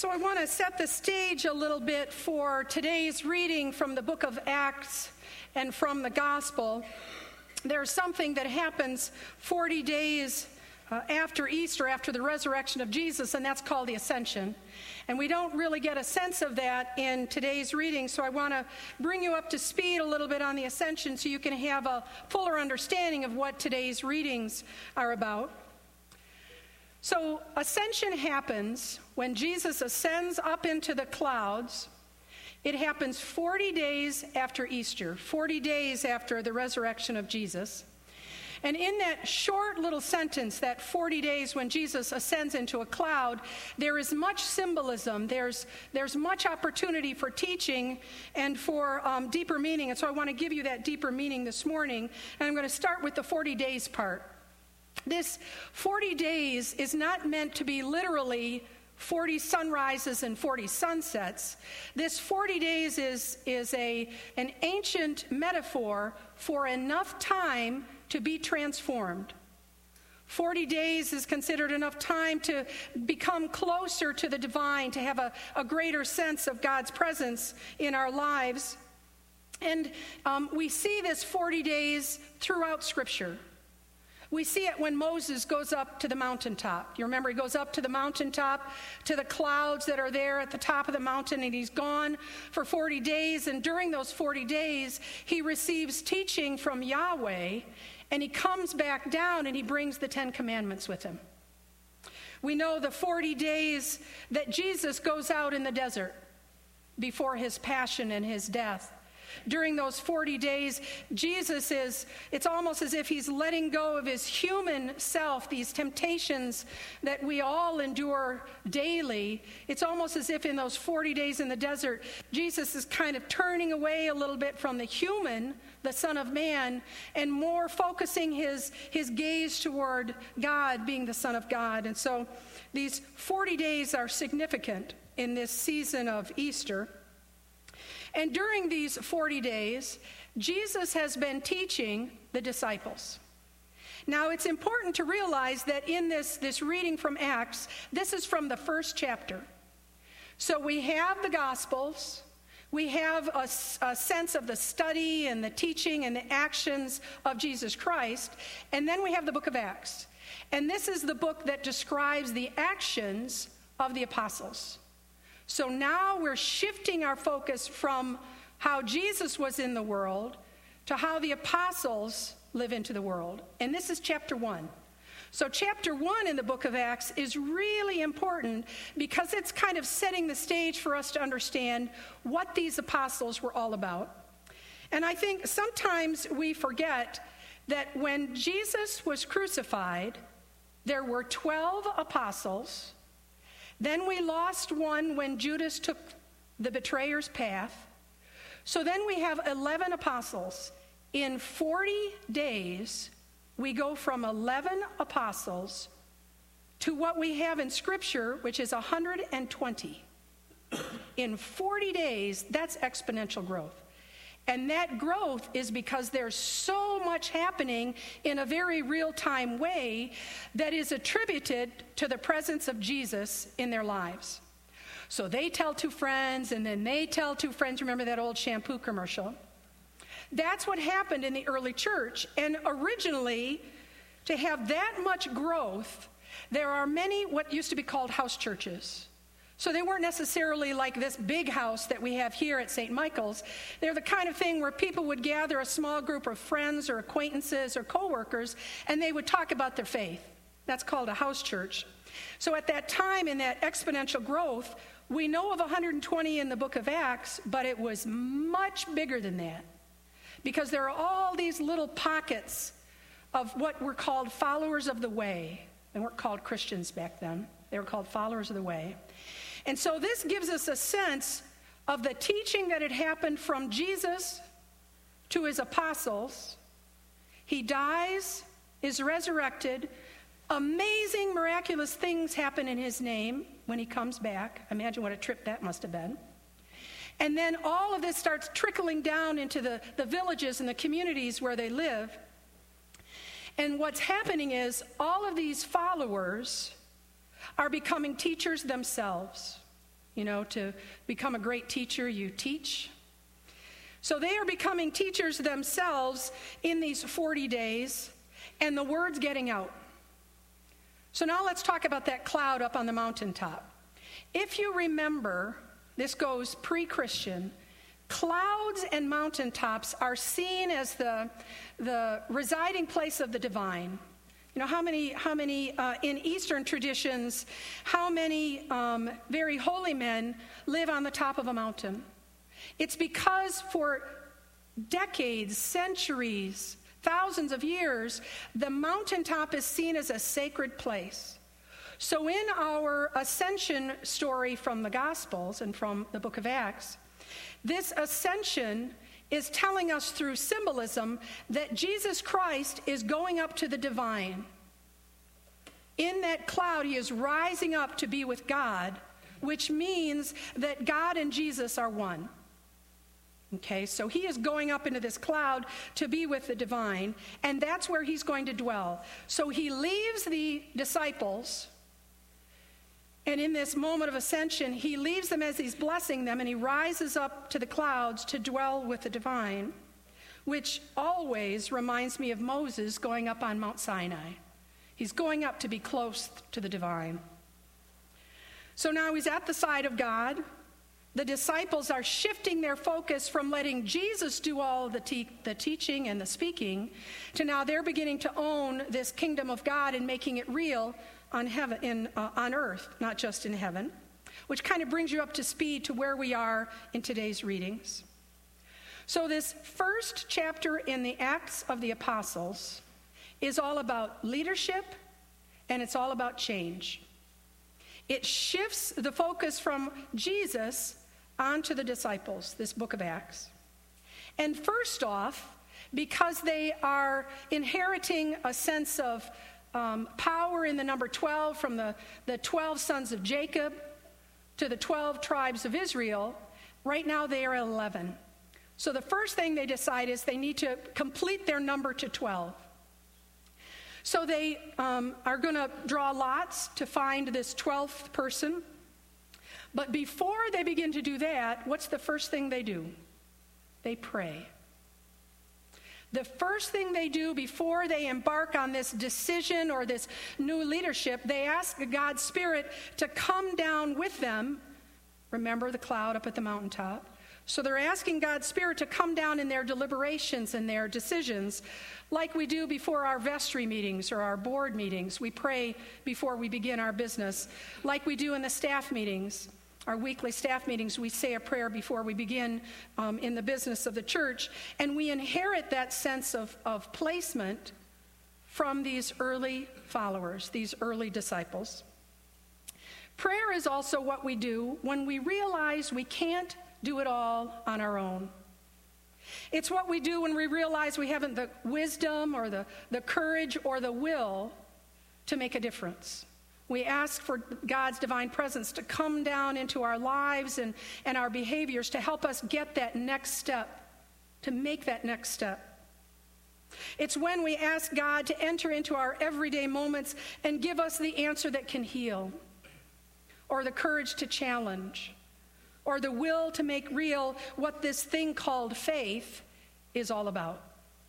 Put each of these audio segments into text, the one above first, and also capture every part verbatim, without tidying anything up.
So I want to set the stage a little bit for today's reading from the book of Acts and from the gospel. There's something that happens forty days uh, after Easter, after the resurrection of Jesus, and that's called the Ascension. And we don't really get a sense of that in today's reading, so I want to bring you up to speed a little bit on the Ascension so you can have a fuller understanding of what today's readings are about. So ascension happens when Jesus ascends up into the clouds. It happens forty days after Easter, forty days after the resurrection of Jesus. And in that short little sentence, that forty days when Jesus ascends into a cloud, there is much symbolism. There's, there's much opportunity for teaching and for um, deeper meaning. And so I want to give you that deeper meaning this morning. And I'm going to start with the forty days part. This forty days is not meant to be literally forty sunrises and forty sunsets. This forty days is, is a, an ancient metaphor for enough time to be transformed. forty days is considered enough time to become closer to the divine, to have a, a greater sense of God's presence in our lives. And um, we see this forty days throughout Scripture. We see it when Moses goes up to the mountaintop. You remember he goes up to the mountaintop, to the clouds that are there at the top of the mountain, and he's gone for forty days. And during those forty days, he receives teaching from Yahweh, and he comes back down and he brings the Ten Commandments with him. We know the forty days that Jesus goes out in the desert before his passion and his death. During those forty days, Jesus is, it's almost as if he's letting go of his human self, these temptations that we all endure daily. It's almost as if in those forty days in the desert, Jesus is kind of turning away a little bit from the human, the Son of Man, and more focusing his, his gaze toward God, being the Son of God. And so these forty days are significant in this season of Easter. And during these forty days, Jesus has been teaching the disciples. Now, it's important to realize that in this, this reading from Acts, this is from the first chapter. So we have the Gospels, we have a, a sense of the study and the teaching and the actions of Jesus Christ, and then we have the book of Acts. And this is the book that describes the actions of the apostles. So now we're shifting our focus from how Jesus was in the world to how the apostles live into the world. And this is chapter one. So chapter one in the book of Acts is really important because it's kind of setting the stage for us to understand what these apostles were all about. And I think sometimes we forget that when Jesus was crucified, there were twelve apostles. Then we lost one when Judas took the betrayer's path. So then we have eleven apostles. In forty days, we go from eleven apostles to what we have in Scripture, which is one hundred twenty. In forty days, that's exponential growth. And that growth is because there's so much happening in a very real-time way that is attributed to the presence of Jesus in their lives. So they tell two friends, and then they tell two friends. Remember that old shampoo commercial? That's what happened in the early church. And originally, to have that much growth, there are many what used to be called house churches. So they weren't necessarily like this big house that we have here at Saint Michael's. They're the kind of thing where people would gather a small group of friends or acquaintances or co-workers, and they would talk about their faith. That's called a house church. So at that time, in that exponential growth, we know of one hundred twenty in the book of Acts, but it was much bigger than that. Because there are all these little pockets of what were called followers of the way. They weren't called Christians back then. They were called followers of the way. And so this gives us a sense of the teaching that had happened from Jesus to his apostles. He dies, is resurrected. Amazing, miraculous things happen in his name when he comes back. Imagine what a trip that must have been. And then all of this starts trickling down into the, the villages and the communities where they live. And what's happening is all of these followers are becoming teachers themselves. You know, to become a great teacher, you teach. So they are becoming teachers themselves in these forty days, and the word's getting out. So now let's talk about that cloud up on the mountaintop. If you remember, this goes pre-Christian, clouds and mountaintops are seen as the, the residing place of the divine. You know, how many, how many uh, in Eastern traditions, how many um, very holy men live on the top of a mountain? It's because for decades, centuries, thousands of years, the mountaintop is seen as a sacred place. So in our ascension story from the Gospels and from the book of Acts, this ascension is telling us through symbolism that Jesus Christ is going up to the divine. In that cloud, he is rising up to be with God, which means that God and Jesus are one. Okay, so he is going up into this cloud to be with the divine, and that's where he's going to dwell. So he leaves the disciples, and in this moment of ascension, he leaves them as he's blessing them, and he rises up to the clouds to dwell with the divine, which always reminds me of Moses going up on Mount Sinai. He's going up to be close to the divine. So now he's at the side of God. The disciples are shifting their focus from letting Jesus do all the, te- the teaching and the speaking to now they're beginning to own this kingdom of God and making it real on heaven, in, uh, on earth, not just in heaven, which kind of brings you up to speed to where we are in today's readings. So this first chapter in the Acts of the Apostles is all about leadership, and it's all about change. It shifts the focus from Jesus onto the disciples, this book of Acts. And first off, because they are inheriting a sense of um, power in the number twelve from the, the twelve sons of Jacob to the twelve tribes of Israel, right now they are eleven. So the first thing they decide is they need to complete their number to twelve. So they um, are going to draw lots to find this twelfth person. But before they begin to do that, what's the first thing they do? They pray. The first thing they do before they embark on this decision or this new leadership, they ask God's Spirit to come down with them. Remember the cloud up at the mountaintop? So they're asking God's Spirit to come down in their deliberations and their decisions, like we do before our vestry meetings or our board meetings. We pray before we begin our business. Like we do in the staff meetings, our weekly staff meetings, we say a prayer before we begin um, in the business of the church. And we inherit that sense of, of placement from these early followers, these early disciples. Prayer is also what we do when we realize we can't do it all on our own. It's what we do when we realize we haven't the wisdom or the, the courage or the will to make a difference. We ask for God's divine presence to come down into our lives and, and our behaviors to help us get that next step, to make that next step. It's when we ask God to enter into our everyday moments and give us the answer that can heal, or the courage to challenge, or the will to make real what this thing called faith is all about.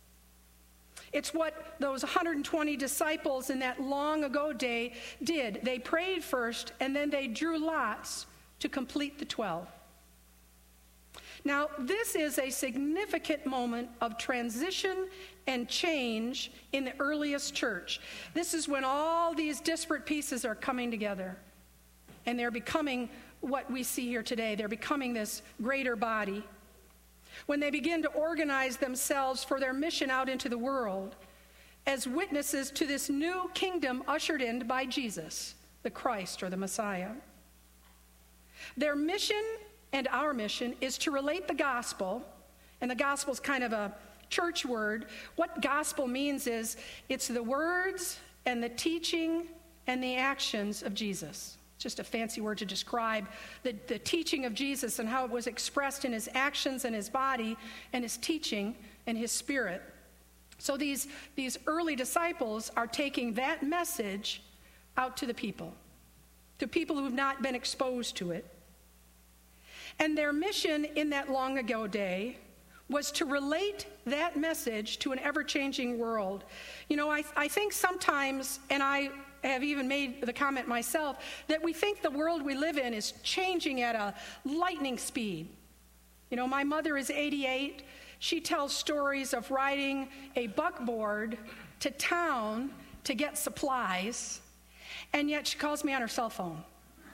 It's what those one hundred twenty disciples in that long ago day did. They prayed first, and then they drew lots to complete the twelve. Now, this is a significant moment of transition and change in the earliest church. This is when all these disparate pieces are coming together, and they're becoming what we see here today. They're becoming this greater body. When they begin to organize themselves for their mission out into the world as witnesses to this new kingdom ushered in by Jesus, the Christ or the Messiah. Their mission and our mission is to relate the gospel, and the gospel is kind of a church word. What gospel means is it's the words and the teaching and the actions of Jesus. Just a fancy word to describe the, the teaching of Jesus and how it was expressed in his actions and his body and his teaching and his spirit. So these, these early disciples are taking that message out to the people, to people who have not been exposed to it. And their mission in that long ago day was to relate that message to an ever-changing world. You know, I, I think sometimes, and I have even made the comment myself, that we think the world we live in is changing at a lightning speed. You know, my mother is eighty-eight. She tells stories of riding a buckboard to town to get supplies, and yet she calls me on her cell phone.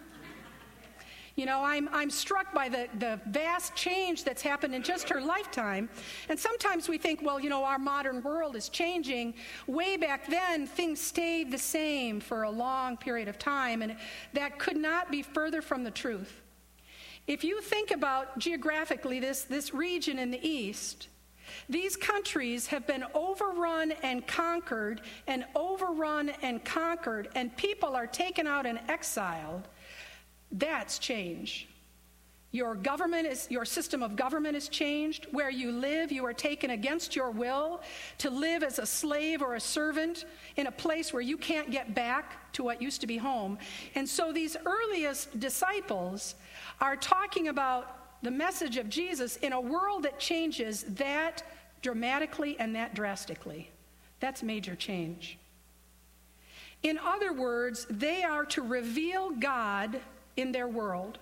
You know, I'm I'm struck by the, the vast change that's happened in just her lifetime. And sometimes we think, well, you know, our modern world is changing. Way back then, things stayed the same for a long period of time, and that could not be further from the truth. If you think about geographically this, this region in the East, these countries have been overrun and conquered and overrun and conquered, and people are taken out and exiled. That's change. Your government is, your system of government has changed. Where you live, you are taken against your will to live as a slave or a servant in a place where you can't get back to what used to be home. And so these earliest disciples are talking about the message of Jesus in a world that changes that dramatically and that drastically. That's major change. In other words, they are to reveal God in their world,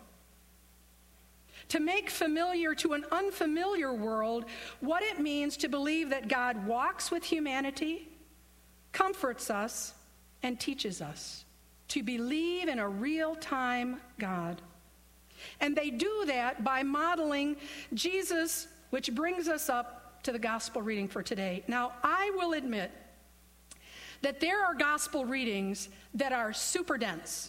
to make familiar to an unfamiliar world what it means to believe that God walks with humanity, comforts us, and teaches us to believe in a real-time God. And they do that by modeling Jesus, which brings us up to the gospel reading for today. Now, I will admit that there are gospel readings that are super dense.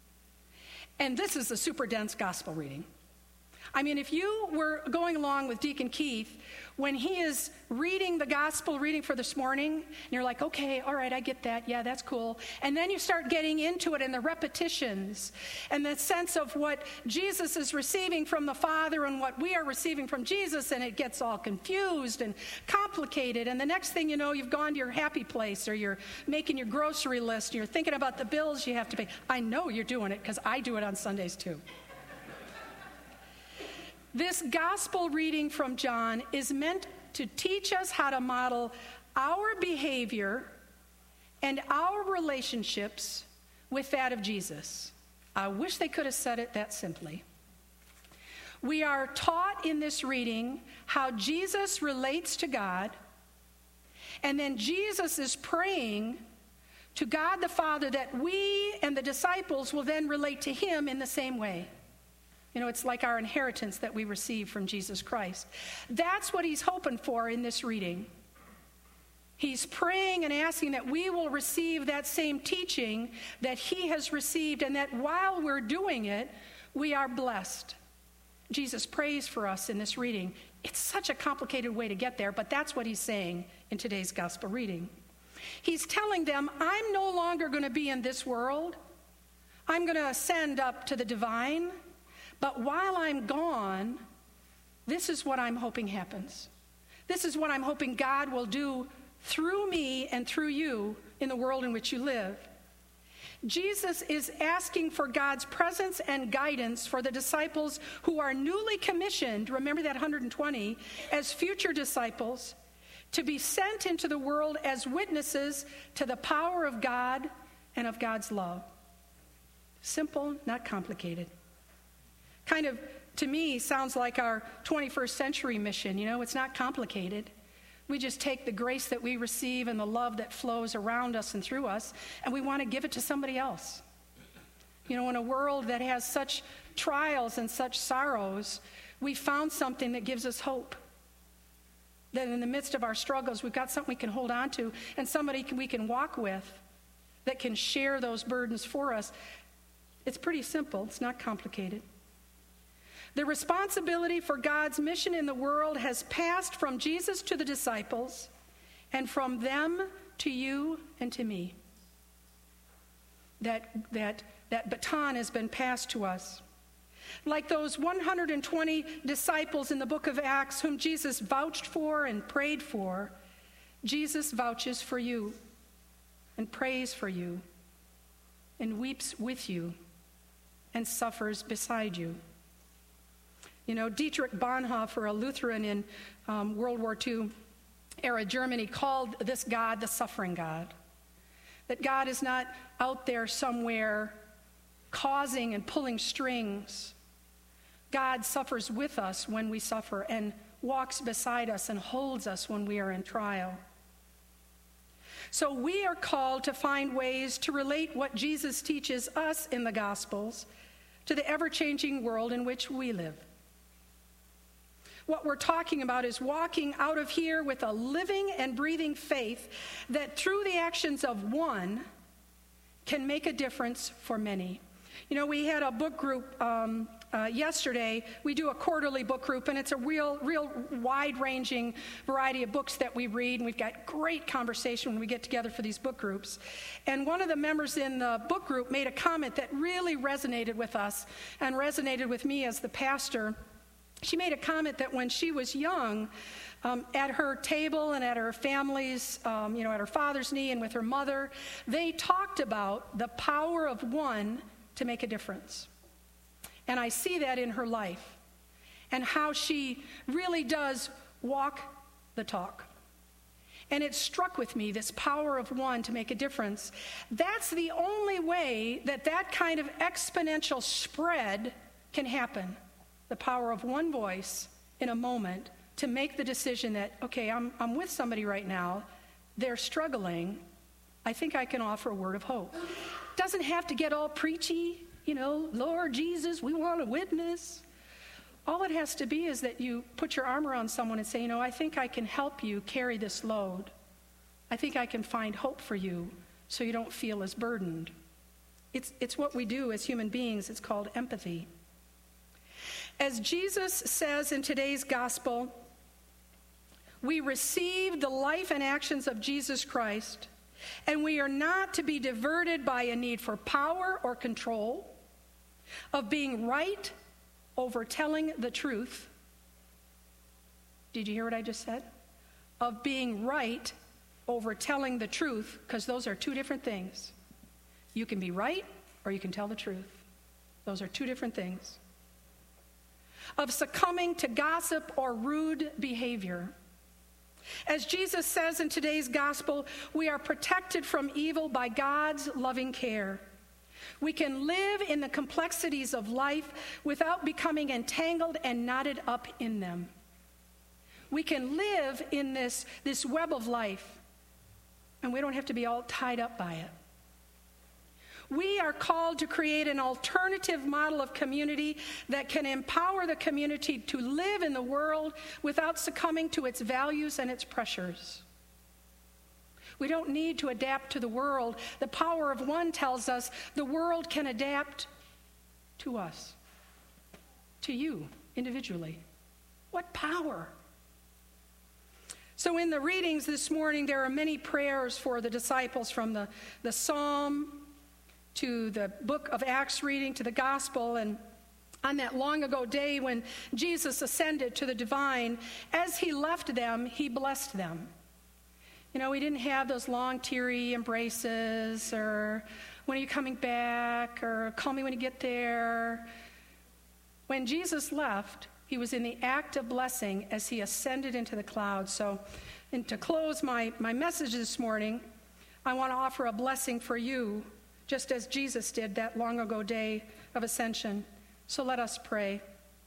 And this is a super dense gospel reading. I mean, if you were going along with Deacon Keith, when he is reading the gospel reading for this morning, and you're like, okay, all right, I get that. Yeah, that's cool. And then you start getting into it and the repetitions and the sense of what Jesus is receiving from the Father and what we are receiving from Jesus, and it gets all confused and complicated. And the next thing you know, you've gone to your happy place, or you're making your grocery list, and you're thinking about the bills you have to pay. I know you're doing it because I do it on Sundays too. This gospel reading from John is meant to teach us how to model our behavior and our relationships with that of Jesus. I wish they could have said it that simply. We are taught in this reading how Jesus relates to God, and then Jesus is praying to God the Father that we and the disciples will then relate to him in the same way. You know, it's like our inheritance that we receive from Jesus Christ. That's what he's hoping for in this reading. He's praying and asking that we will receive that same teaching that he has received, and that while we're doing it, we are blessed. Jesus prays for us in this reading. It's such a complicated way to get there, but that's what he's saying in today's gospel reading. He's telling them, I'm no longer going to be in this world. I'm going to ascend up to the divine. But while I'm gone, this is what I'm hoping happens. This is what I'm hoping God will do through me and through you in the world in which you live. Jesus is asking for God's presence and guidance for the disciples who are newly commissioned, remember that one hundred twenty, as future disciples, to be sent into the world as witnesses to the power of God and of God's love. Simple, not complicated. Kind of, to me, sounds like our twenty-first century mission. You know, it's not complicated. We just take the grace that we receive and the love that flows around us and through us, and we want to give it to somebody else. You know, in a world that has such trials and such sorrows, we found something that gives us hope. That in the midst of our struggles, we've got something we can hold on to, and somebody can, we can walk with that can share those burdens for us. It's pretty simple. It's not complicated. The responsibility for God's mission in the world has passed from Jesus to the disciples, and from them to you and to me. That, that, that baton has been passed to us. Like those one hundred twenty disciples in the book of Acts whom Jesus vouched for and prayed for, Jesus vouches for you and prays for you and weeps with you and suffers beside you. You know, Dietrich Bonhoeffer, a Lutheran in um, World War Two era Germany, called this God the suffering God. That God is not out there somewhere causing and pulling strings. God suffers with us when we suffer and walks beside us and holds us when we are in trial. So we are called to find ways to relate what Jesus teaches us in the Gospels to the ever-changing world in which we live. What we're talking about is walking out of here with a living and breathing faith that through the actions of one can make a difference for many. You know, we had a book group um, uh, yesterday. We do a quarterly book group, and it's a real, real wide-ranging variety of books that we read, and we've got great conversation when we get together for these book groups. And one of the members in the book group made a comment that really resonated with us and resonated with me as the pastor. She made a comment that when she was young, um, at her table and at her family's, um, you know, at her father's knee and with her mother, they talked about the power of one to make a difference. And I see that in her life and how she really does walk the talk. And it struck with me, this power of one to make a difference. That's the only way that that kind of exponential spread can happen. The power of one voice in a moment to make the decision that, okay, I'm, I'm with somebody right now, they're struggling, I think I can offer a word of hope. Doesn't have to get all preachy, you know, Lord Jesus, we want a witness. All it has to be is that you put your arm around someone and say, you know, I think I can help you carry this load. I think I can find hope for you so you don't feel as burdened. It's, it's what we do as human beings. It's called empathy. As Jesus says in today's gospel, we receive the life and actions of Jesus Christ, and we are not to be diverted by a need for power or control, of being right over telling the truth. Did you hear what I just said? Of being right over telling the truth, because those are two different things. You can be right or you can tell the truth. Those are two different things. Of succumbing to gossip or rude behavior. As Jesus says in today's gospel, we are protected from evil by God's loving care. We can live in the complexities of life without becoming entangled and knotted up in them. We can live in this, this web of life, and we don't have to be all tied up by it. We are called to create an alternative model of community that can empower the community to live in the world without succumbing to its values and its pressures. We don't need to adapt to the world. The power of one tells us the world can adapt to us, to you individually. What power! So in the readings this morning, there are many prayers for the disciples, from the, the Psalm to the book of Acts reading, to the gospel. And on that long ago day when Jesus ascended to the divine, as he left them, he blessed them. You know, we didn't have those long teary embraces, or when are you coming back, or call me when you get there. When Jesus left, he was in the act of blessing as he ascended into the clouds. So, and to close my, my message this morning, I want to offer a blessing for you, just as Jesus did that long ago day of ascension. So let us pray.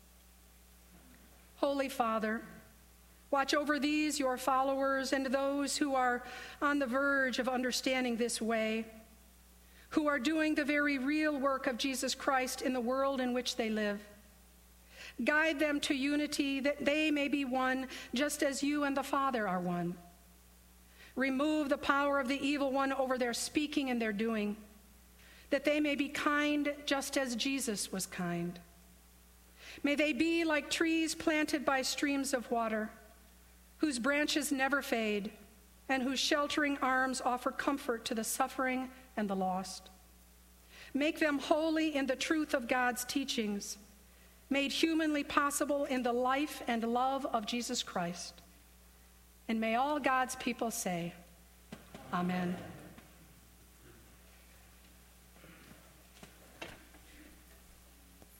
Holy Father, watch over these, your followers, and those who are on the verge of understanding this way, who are doing the very real work of Jesus Christ in the world in which they live. Guide them to unity, that they may be one, just as you and the Father are one. Remove the power of the evil one over their speaking and their doing, that they may be kind just as Jesus was kind. May they be like trees planted by streams of water, whose branches never fade, and whose sheltering arms offer comfort to the suffering and the lost. Make them holy in the truth of God's teachings, made humanly possible in the life and love of Jesus Christ. And may all God's people say, Amen.